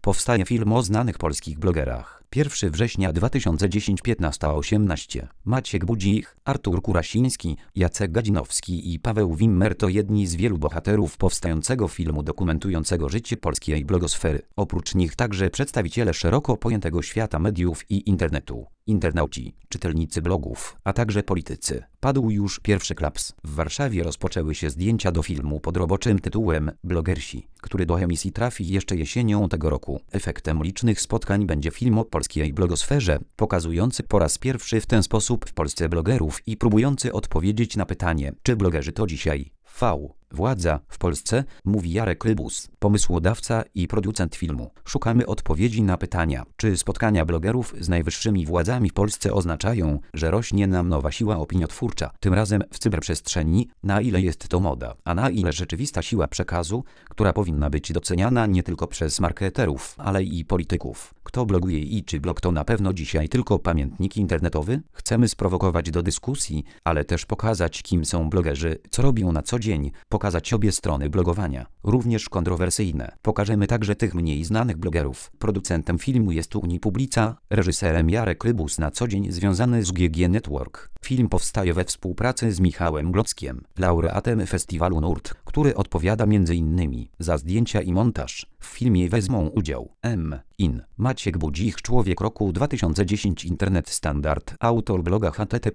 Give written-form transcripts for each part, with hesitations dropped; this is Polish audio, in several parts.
powstaje film o znanych polskich blogerach. 1 września 2010 15:18. Maciek Budzik, Artur Kurasiński, Jacek Gadzinowski i Paweł Wimmer to jedni z wielu bohaterów powstającego filmu dokumentującego życie polskiej blogosfery. Oprócz nich także przedstawiciele szeroko pojętego świata mediów i internetu, internauci, czytelnicy blogów, a także politycy. Padł już pierwszy klaps. W Warszawie rozpoczęły się zdjęcia do filmu pod roboczym tytułem Blogersi, który do emisji trafi jeszcze jesienią tego roku. Efektem licznych spotkań będzie film o polskiej blogosferze, pokazujący po raz pierwszy w ten sposób w Polsce blogerów i próbujący odpowiedzieć na pytanie, czy blogerzy to dzisiaj władza w Polsce, mówi Jarek Rybus, pomysłodawca i producent filmu. Szukamy odpowiedzi na pytania, czy spotkania blogerów z najwyższymi władzami w Polsce oznaczają, że rośnie nam nowa siła opiniotwórcza, tym razem w cyberprzestrzeni, na ile jest to moda, a na ile rzeczywista siła przekazu, która powinna być doceniana nie tylko przez marketerów, ale i polityków. Kto bloguje i czy blog to na pewno dzisiaj tylko pamiętnik internetowy? Chcemy sprowokować do dyskusji, ale też pokazać, kim są blogerzy, co robią na co dzień, pokazać obie strony blogowania, również kontrowersyjne. Pokażemy także tych mniej znanych blogerów. Producentem filmu jest Unipublica, reżyserem Jarek Rybus, na co dzień związany z GG Network. Film powstaje we współpracy z Michałem Glockiem, laureatem festiwalu Nurt, który odpowiada m.in. za zdjęcia i montaż. W filmie wezmą udział Maciek Budzik, Człowiek Roku 2010, Internet Standard, autor bloga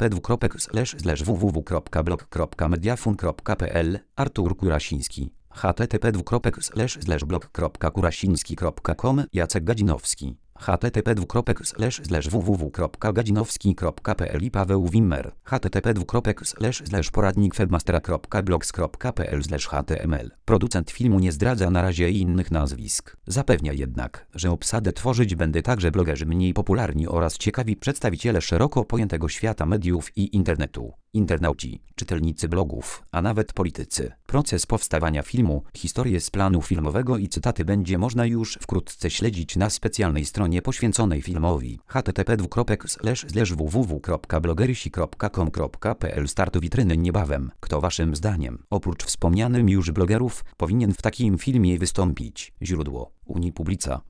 http://www.blog.mediafun.pl, Artur Kurasiński, http://blog.kurasiński.com, Jacek Gadzinowski, http://www.gadzinowski.pl i Paweł Wimmer, http://poradnikwebmastera.blogs.pl/html. Producent filmu nie zdradza na razie innych nazwisk. Zapewnia jednak, że obsadę tworzyć będą także blogerzy mniej popularni oraz ciekawi przedstawiciele szeroko pojętego świata mediów i internetu, internauci, czytelnicy blogów, a nawet politycy. Proces powstawania filmu, historię z planu filmowego i cytaty będzie można już wkrótce śledzić na specjalnej stronie poświęconej filmowi http://www.blogersi.com.pl. Start witryny niebawem. Kto waszym zdaniem, oprócz wspomnianym już blogerów, powinien w takim filmie wystąpić? Źródło: Unipublica.